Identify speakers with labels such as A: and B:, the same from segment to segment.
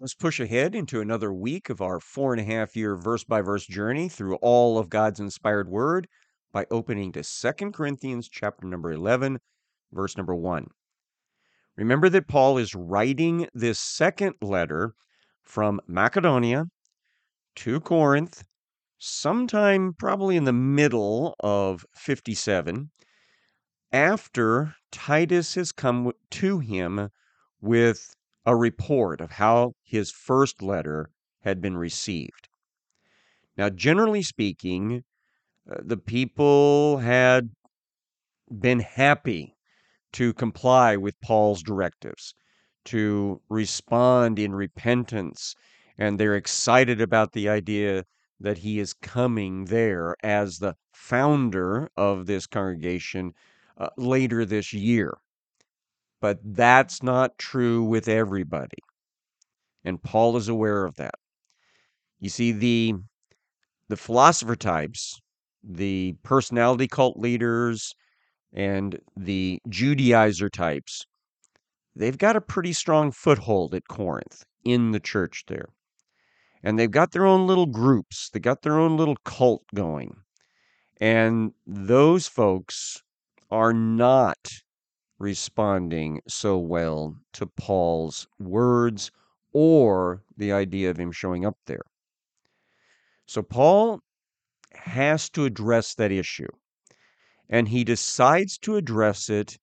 A: Let's push ahead into another week of our 4.5 year verse by verse journey through all of God's inspired word by opening to 2 Corinthians chapter number 11, verse number 1. Remember that Paul is writing this second letter from Macedonia to Corinth, sometime probably in the middle of 57, after Titus has come to him with a report of how his first letter had been received. Now, generally speaking, the people had been happy to comply with Paul's directives, to respond in repentance, and they're excited about the idea that he is coming there as the founder of this congregation later this year. But that's not true with everybody. And Paul is aware of that. You see, the philosopher types, the personality cult leaders, and the Judaizer types, they've got a pretty strong foothold at Corinth in the church there. And they've got their own little groups. They got their own little cult going. And those folks are not responding so well to Paul's words or the idea of him showing up there. So Paul has to address that issue, and he decides to address it,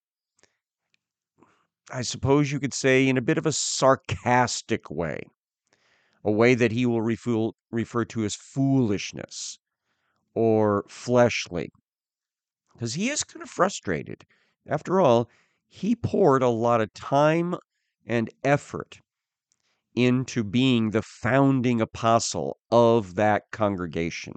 A: I suppose you could say, in a bit of a sarcastic way, a way that he will refer to as foolishness or fleshly, because he is kind of frustrated. After all, he poured a lot of time and effort into being the founding apostle of that congregation.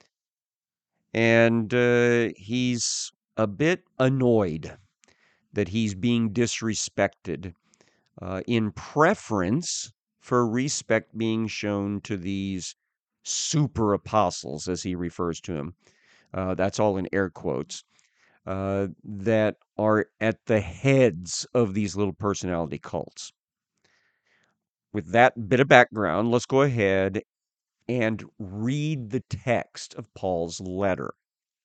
A: And he's a bit annoyed that he's being disrespected in preference for respect being shown to these super apostles, as he refers to them. That's all in air quotes. That are at the heads of these little personality cults. With that bit of background, let's go ahead and read the text of Paul's letter.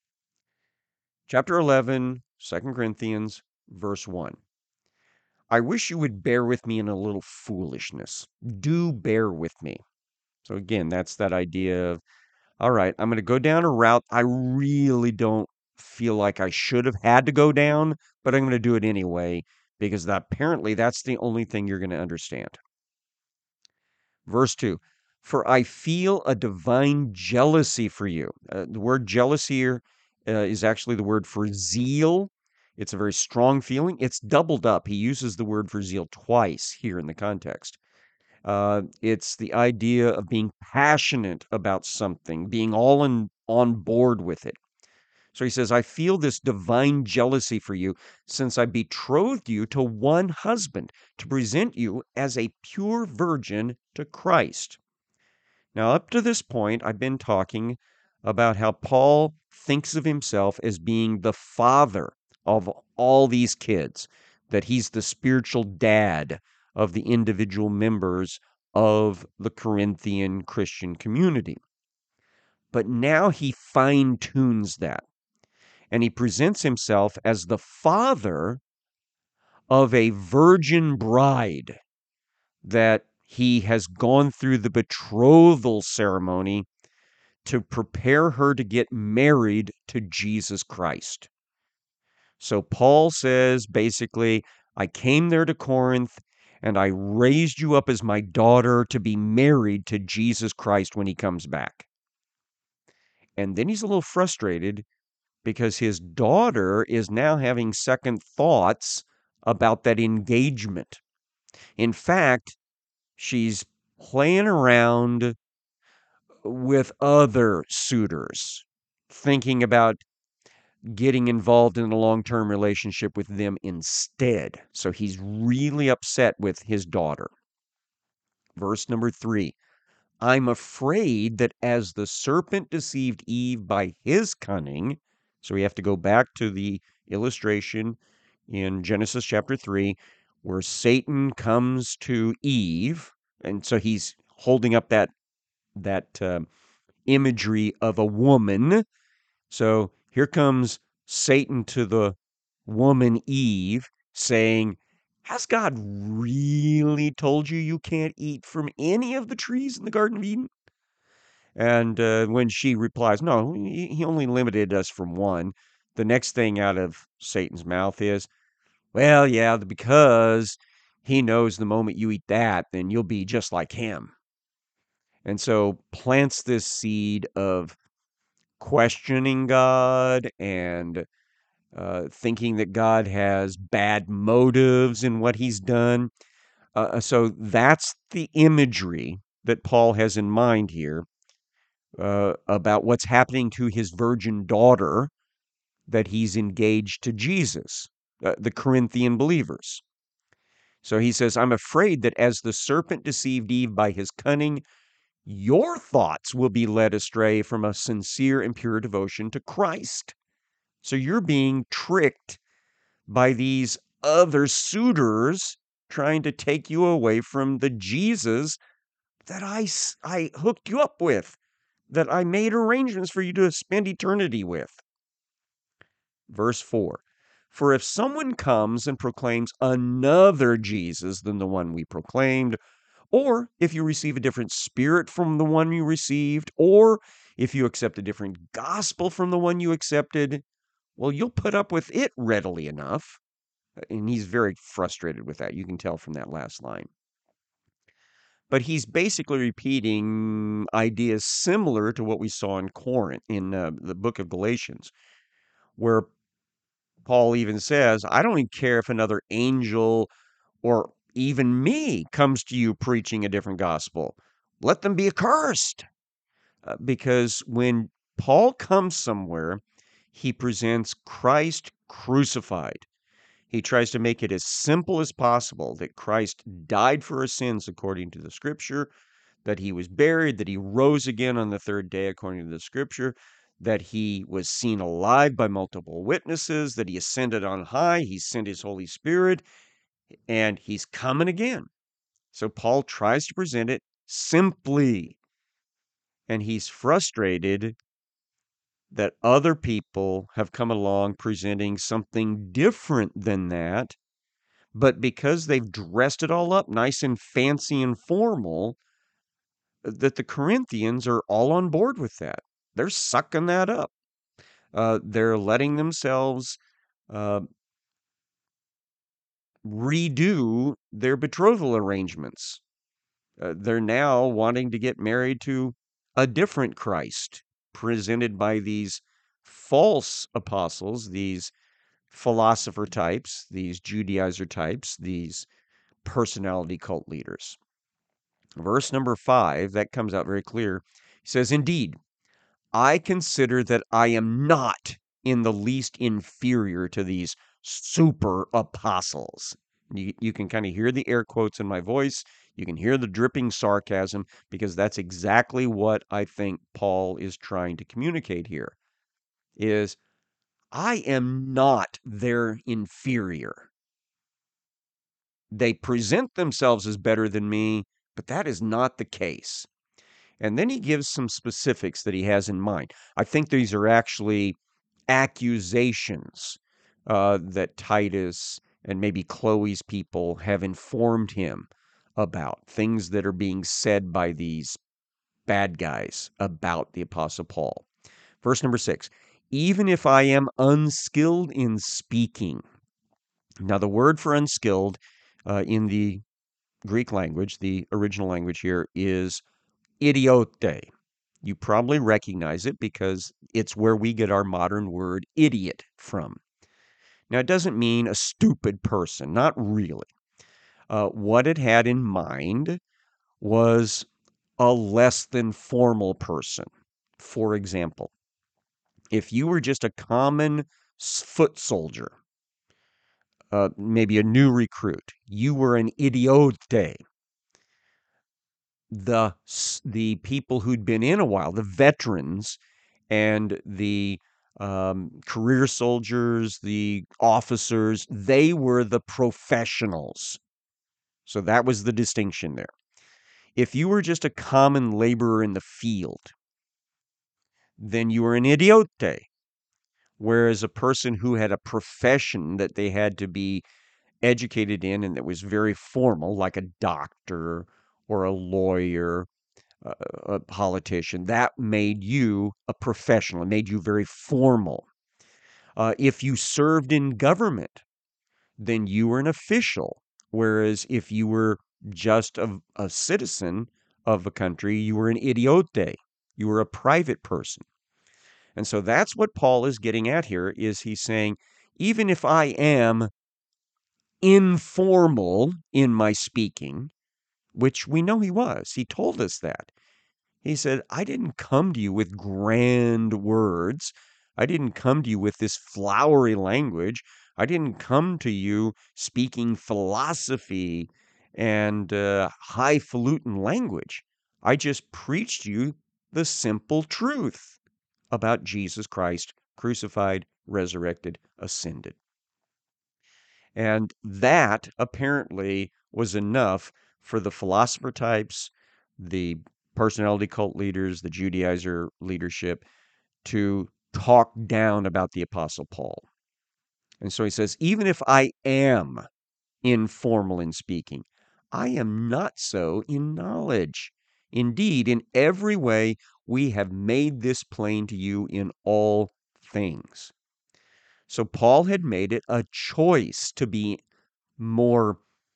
A: Chapter 11, 2 Corinthians, verse 1. I wish you would bear with me in a little foolishness. Do bear with me. So again, that's that idea of, all right, I'm going to go down a route I really don't feel like I should have had to go down, but I'm going to do it anyway, because apparently that's the only thing you're going to understand. Verse 2, for I feel a divine jealousy for you. The word jealousy here is actually the word for zeal. It's a very strong feeling. It's doubled up. He uses the word for zeal twice here in the context. It's the idea of being passionate about something, being all on board with it. So he says, I feel this divine jealousy for you, since I betrothed you to one husband, to present you as a pure virgin to Christ. Now, up to this point, I've been talking about how Paul thinks of himself as being the father of all these kids, that he's the spiritual dad of the individual members of the Corinthian Christian community. But now he fine-tunes that, and he presents himself as the father of a virgin bride that he has gone through the betrothal ceremony to prepare her to get married to Jesus Christ. So Paul says, basically, I came there to Corinth and I raised you up as my daughter to be married to Jesus Christ when he comes back. And then he's a little frustrated because his daughter is now having second thoughts about that engagement. In fact, she's playing around with other suitors, thinking about getting involved in a long-term relationship with them instead. So he's really upset with his daughter. Verse number 3. I'm afraid that as the serpent deceived Eve by his cunning, so we have to go back to the illustration in Genesis chapter 3, where Satan comes to Eve And so he's holding up that imagery of a woman. So here comes Satan to the woman Eve saying, has God really told you you can't eat from any of the trees in the Garden of Eden? And when she replies, no, he only limited us from one, the next thing out of Satan's mouth is, well, yeah, because he knows the moment you eat that, then you'll be just like him. And so plants this seed of questioning God and thinking that God has bad motives in what he's done. So that's the imagery that Paul has in mind here about what's happening to his virgin daughter that he's engaged to Jesus, the Corinthian believers. So he says, I'm afraid that as the serpent deceived Eve by his cunning, your thoughts will be led astray from a sincere and pure devotion to Christ. So you're being tricked by these other suitors trying to take you away from the Jesus that I hooked you up with, that I made arrangements for you to spend eternity with. Verse 4. For if someone comes and proclaims another Jesus than the one we proclaimed, or if you receive a different spirit from the one you received, or if you accept a different gospel from the one you accepted, well, you'll put up with it readily enough. And he's very frustrated with that. You can tell from that last line. But he's basically repeating ideas similar to what we saw in Corinth, in the book of Galatians, where Paul even says, I don't even care if another angel or even me comes to you preaching a different gospel. Let them be accursed. Because when Paul comes somewhere, he presents Christ crucified. He tries to make it as simple as possible that Christ died for our sins according to the scripture, that he was buried, that he rose again on the third day according to the scripture, that he was seen alive by multiple witnesses, that he ascended on high, he sent his Holy Spirit, and he's coming again. So Paul tries to present it simply, and he's frustrated that other people have come along presenting something different than that. But because they've dressed it all up nice and fancy and formal, that the Corinthians are all on board with that. They're sucking that up. They're letting themselves uh, redo their betrothal arrangements. They're now wanting to get married to a different Christ presented by these false apostles, these philosopher types, these Judaizer types, these personality cult leaders. Verse number 5, that comes out very clear. He says, indeed, I consider that I am not in the least inferior to these super apostles. You can kind of hear the air quotes in my voice. You can hear the dripping sarcasm because that's exactly what I think Paul is trying to communicate here is I am not their inferior. They present themselves as better than me, but that is not the case. And then he gives some specifics that he has in mind. I think these are actually accusations that Titus and maybe Chloe's people have informed him about, things that are being said by these bad guys about the Apostle Paul. Verse number 6, even if I am unskilled in speaking. Now, the word for unskilled in the Greek language, the original language here, is idiote. You probably recognize it because it's where we get our modern word idiot from. Now, it doesn't mean a stupid person, not really. What it had in mind was a less than formal person. For example, if you were just a common foot soldier, maybe a new recruit, you were an idiote. The people who'd been in a while, the veterans and the career soldiers, the officers, they were the professionals. So that was the distinction there. If you were just a common laborer in the field, then you were an idiote. Whereas a person who had a profession that they had to be educated in and that was very formal, like a doctor or a lawyer, a politician, that made you a professional. It made you very formal. If you served in government, then you were an official. Whereas if you were just a citizen of a country, you were an idiote. You were a private person. And so that's what Paul is getting at here is he's saying, even if I am informal in my speaking, which we know he was, he told us that. He said, I didn't come to you with grand words. I didn't come to you with this flowery language. I didn't come to you speaking philosophy and highfalutin language. I just preached you the simple truth about Jesus Christ, crucified, resurrected, ascended. And that apparently was enough for the philosopher types, the personality cult leaders, the Judaizer leadership to talk down about the Apostle Paul. And so he says, even if I am informal in speaking, I am not so in knowledge. Indeed, in every way, we have made this plain to you in all things. So Paul had made it a choice to be more,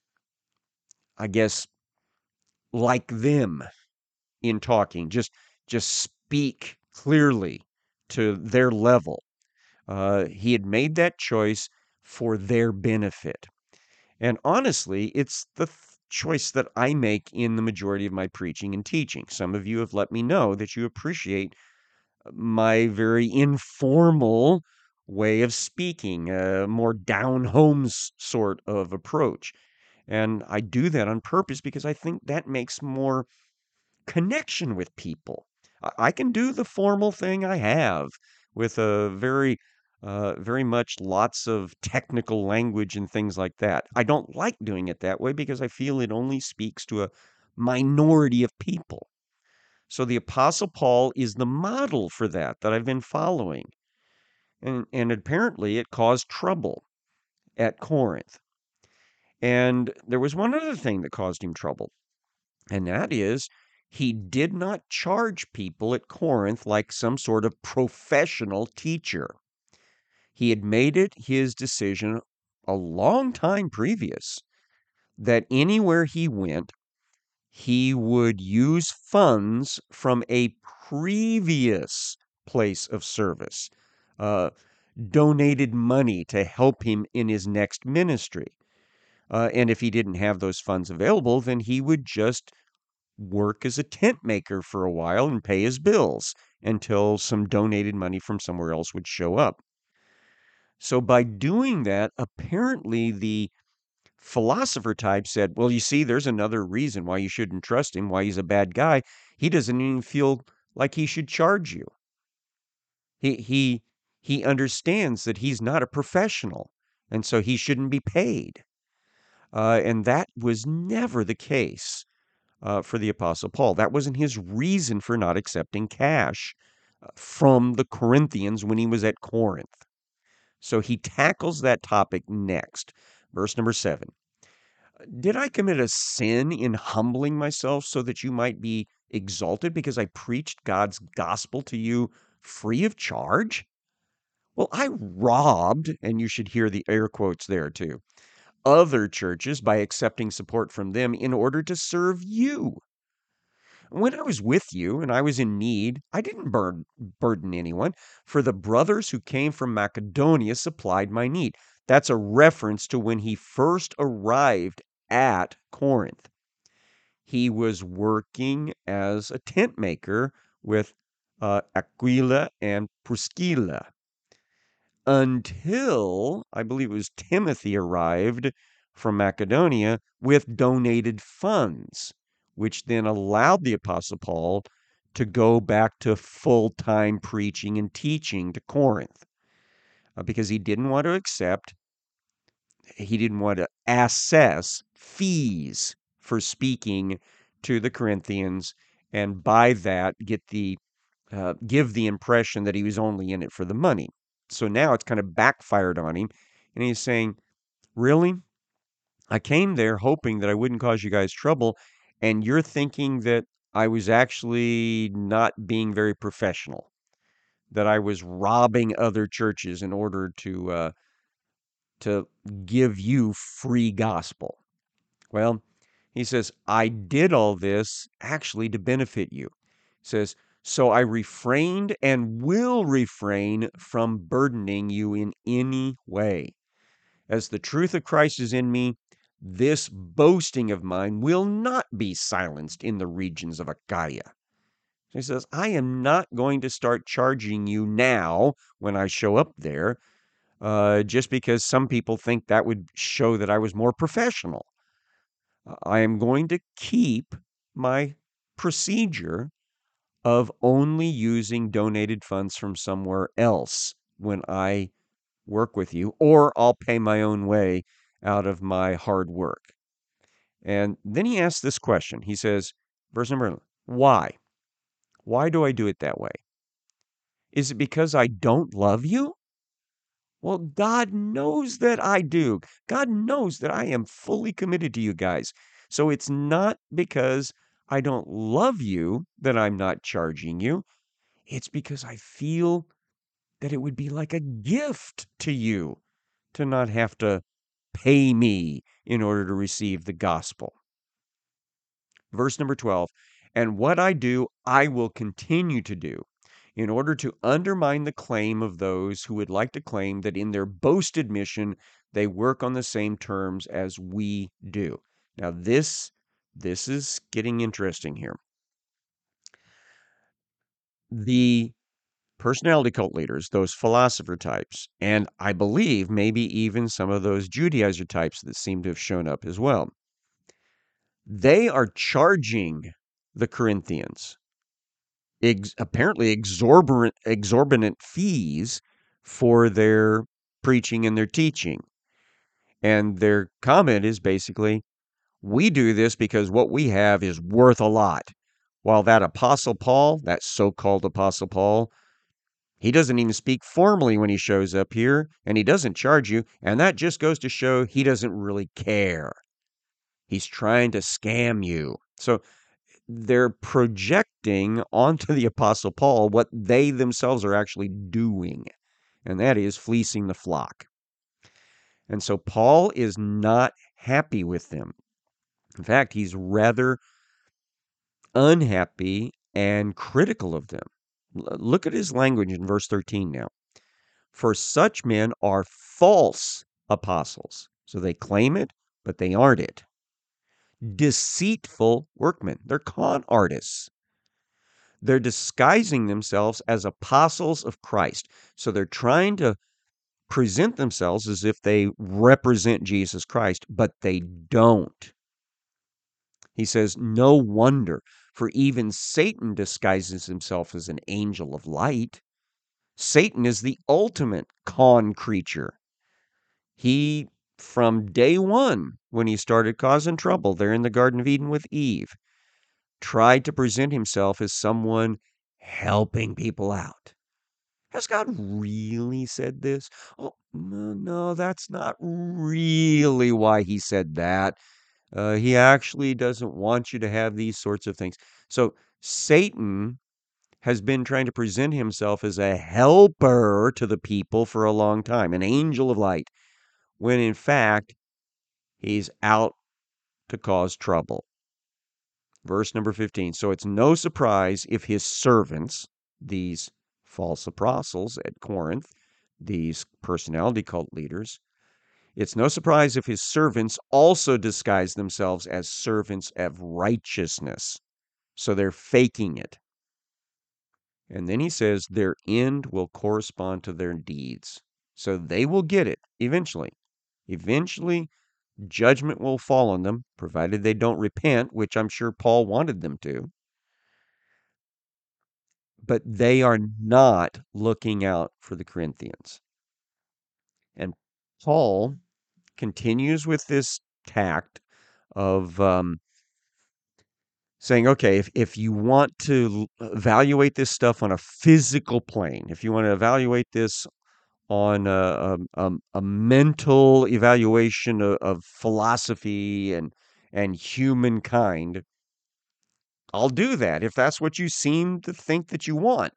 A: I guess, like them in talking. Just speak clearly to their level. He had made that choice for their benefit. And honestly, it's the choice that I make in the majority of my preaching and teaching. Some of you have let me know that you appreciate my very informal way of speaking, a more down home sort of approach. And I do that on purpose because I think that makes more connection with people. I can do the formal thing I have with a very much lots of technical language and things like that. I don't like doing it that way because I feel it only speaks to a minority of people. So the Apostle Paul is the model for that I've been following. And apparently it caused trouble at Corinth. And there was one other thing that caused him trouble. And that is, he did not charge people at Corinth like some sort of professional teacher. He had made it his decision a long time previous that anywhere he went, he would use funds from a previous place of service, uh, donated money to help him in his next ministry. And if he didn't have those funds available, then he would just work as a tent maker for a while and pay his bills until some donated money from somewhere else would show up. So by doing that, apparently the philosopher type said, well, you see, there's another reason why you shouldn't trust him, why he's a bad guy. He doesn't even feel like he should charge you. He understands that he's not a professional, and so he shouldn't be paid. And that was never the case for the Apostle Paul. That wasn't his reason for not accepting cash from the Corinthians when he was at Corinth. So he tackles that topic next. Verse number 7. Did I commit a sin in humbling myself so that you might be exalted because I preached God's gospel to you free of charge? Well, I robbed, and you should hear the air quotes there too, other churches by accepting support from them in order to serve you. When I was with you and I was in need, I didn't burden anyone, for the brothers who came from Macedonia supplied my need. That's a reference to when he first arrived at Corinth. He was working as a tent maker with Aquila and Priscilla until I believe it was Timothy arrived from Macedonia with donated funds, which then allowed the Apostle Paul to go back to full time preaching and teaching to Corinth because he didn't want to he didn't want to assess fees for speaking to the Corinthians, and by that give the impression that he was only in it for the money. So now it's kind of backfired on him, and he's saying, "Really? I came there hoping that I wouldn't cause you guys trouble, and you're thinking that I was actually not being very professional, that I was robbing other churches in order to give you free gospel." Well, he says, "I did all this actually to benefit you." He says, "So I refrained and will refrain from burdening you in any way. As the truth of Christ is in me, this boasting of mine will not be silenced in the regions of Achaia." He says, "I am not going to start charging you now when I show up there, just because some people think that would show that I was more professional. I am going to keep my procedure of only using donated funds from somewhere else when I work with you, or I'll pay my own way out of my hard work." And then he asks this question. He says, verse number 11, "Why? Why do I do it that way? Is it because I don't love you? Well, God knows that I do. God knows that I am fully committed to you guys. So it's not because I don't love you that I'm not charging you. It's because I feel that it would be like a gift to you to not have to pay me in order to receive the gospel." Verse number 12, "And what I do, I will continue to do in order to undermine the claim of those who would like to claim that in their boasted mission they work on the same terms as we do." Now this is getting interesting here. The personality cult leaders, those philosopher types, and I believe maybe even some of those Judaizer types that seem to have shown up as well, they are charging the Corinthians apparently exorbitant fees for their preaching and their teaching. And their comment is basically, "We do this because what we have is worth a lot." While that Apostle Paul, that so-called Apostle Paul, he doesn't even speak formally when he shows up here, and he doesn't charge you, and that just goes to show he doesn't really care. He's trying to scam you. So they're projecting onto the Apostle Paul what they themselves are actually doing, and that is fleecing the flock. And so Paul is not happy with them. In fact, he's rather unhappy and critical of them. Look at his language in verse 13 now. "For such men are false apostles." So they claim it, but they aren't it. "Deceitful workmen." They're con artists. They're disguising themselves as apostles of Christ. So they're trying to present themselves as if they represent Jesus Christ, but they don't. He says, "No wonder, for even Satan disguises himself as an angel of light." Satan is the ultimate con creature. He, from day one, when he started causing trouble there in the Garden of Eden with Eve, tried to present himself as someone helping people out. Has God really said this? Oh, no, no, that's not really why he said that. He actually doesn't want you to have these sorts of things. So Satan has been trying to present himself as a helper to the people for a long time, an angel of light, when in fact he's out to cause trouble. Verse number 15. "So it's no surprise if his servants," these false apostles at Corinth, these personality cult leaders, "it's no surprise if his servants also disguise themselves as servants of righteousness." So they're faking it. And then he says their end will correspond to their deeds. So they will get it eventually. Eventually, judgment will fall on them, provided they don't repent, which I'm sure Paul wanted them to. But they are not looking out for the Corinthians. And Paul continues with this tact of saying, okay, if you want to evaluate this stuff on a physical plane, if you want to evaluate this on a mental evaluation of philosophy and humankind, I'll do that if that's what you seem to think that you want.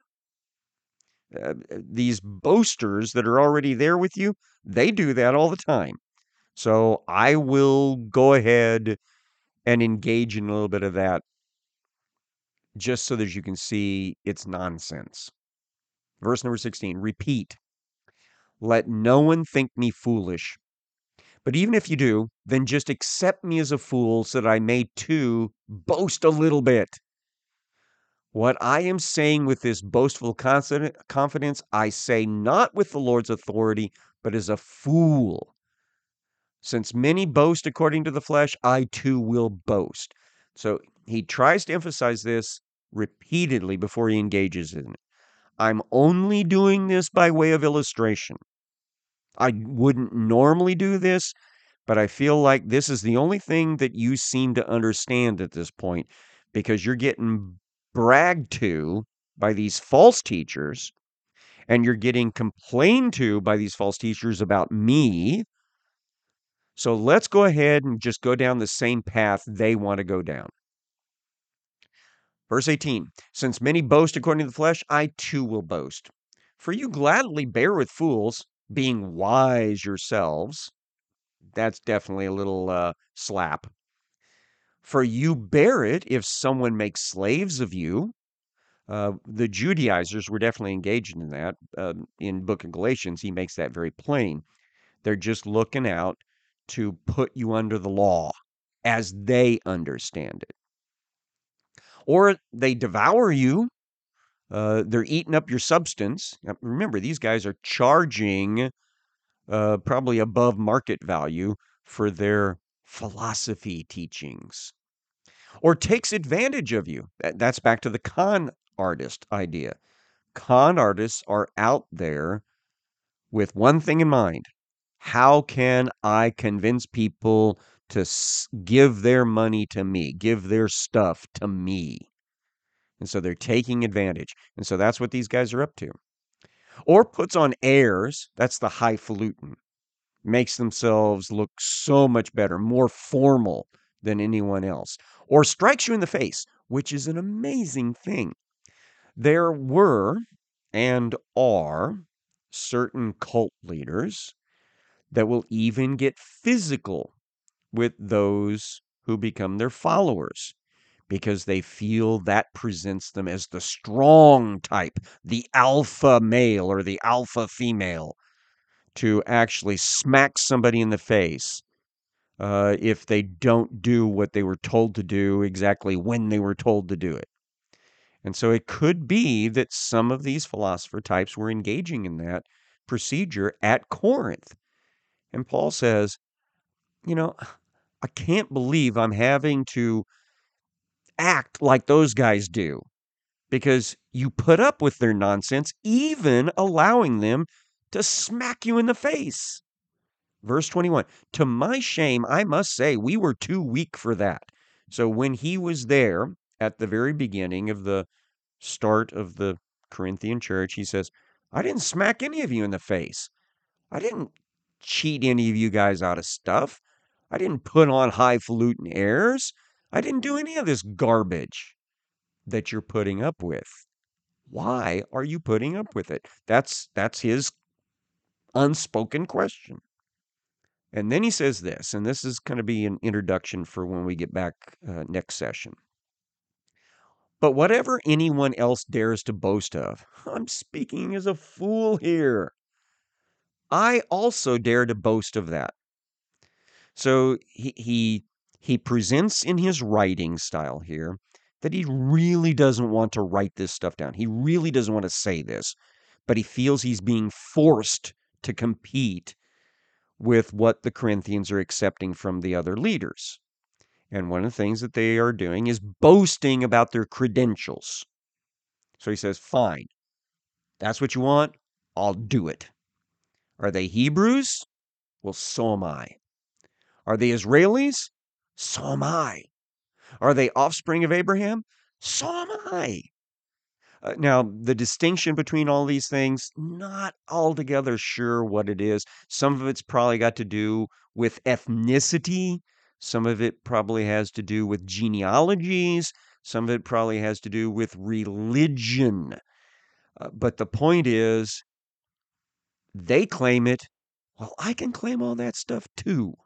A: These boasters that are already there with you, they do that all the time. So I will go ahead and engage in a little bit of that just so that you can see it's nonsense. Verse number 16, repeat. Let no one think me foolish. But even if you do, then just accept me as a fool so that I may too boast a little bit. What I am saying with this boastful confidence, I say not with the Lord's authority, but as a fool. Since many boast according to the flesh, I too will boast. So he tries to emphasize this repeatedly before he engages in it. I'm only doing this by way of illustration. I wouldn't normally do this, but I feel like this is the only thing that you seem to understand at this point because you're getting bragged to by these false teachers and you're getting complained to by these false teachers about me. So let's go ahead and just go down the same path they want to go down. Verse 18, since many boast according to the flesh, I too will boast. For you gladly bear with fools, being wise yourselves. That's definitely a little slap. For you bear it if someone makes slaves of you. The Judaizers were definitely engaged in that. In Book of Galatians, he makes that very plain. They're just looking out to put you under the law as they understand it. Or they devour you. They're eating up your substance. Now, remember, these guys are charging probably above market value for their philosophy teachings. Or takes advantage of you. That's back to the con artist idea. Con artists are out there with one thing in mind. How can I convince people to give their money to me, give their stuff to me? And so they're taking advantage. And so that's what these guys are up to. Or puts on airs. That's the highfalutin. Makes themselves look so much better, more formal than anyone else. Or strikes you in the face, which is an amazing thing. There were and are certain cult leaders that will even get physical with those who become their followers because they feel that presents them as the strong type, the alpha male or the alpha female, to actually smack somebody in the face if they don't do what they were told to do exactly when they were told to do it. And so it could be that some of these philosopher types were engaging in that procedure at Corinth. And Paul says, you know, I can't believe I'm having to act like those guys do because you put up with their nonsense, even allowing them to smack you in the face. Verse 21, to my shame, I must say we were too weak for that. So when he was there at the very beginning of the start of the Corinthian church, he says, I didn't smack any of you in the face. I didn't cheat any of you guys out of stuff. I didn't put on highfalutin airs. I didn't do any of this garbage that you're putting up with. Why are you putting up with it? That's his unspoken question. And then he says this, and this is going to be an introduction for when we get back next session. But whatever anyone else dares to boast of, I'm speaking as a fool here. I also dare to boast of that. So he presents in his writing style here that he really doesn't want to write this stuff down. He really doesn't want to say this, but he feels he's being forced to compete with what the Corinthians are accepting from the other leaders. And one of the things that they are doing is boasting about their credentials. So he says, fine, that's what you want. I'll do it. Are they Hebrews? Well, so am I. Are they Israelis? So am I. Are they offspring of Abraham? So am I. Now, the distinction between all these things, not altogether sure what it is. Some of it's probably got to do with ethnicity. Some of it probably has to do with genealogies. Some of it probably has to do with religion. But the point is, they claim it. Well, I can claim all that stuff too.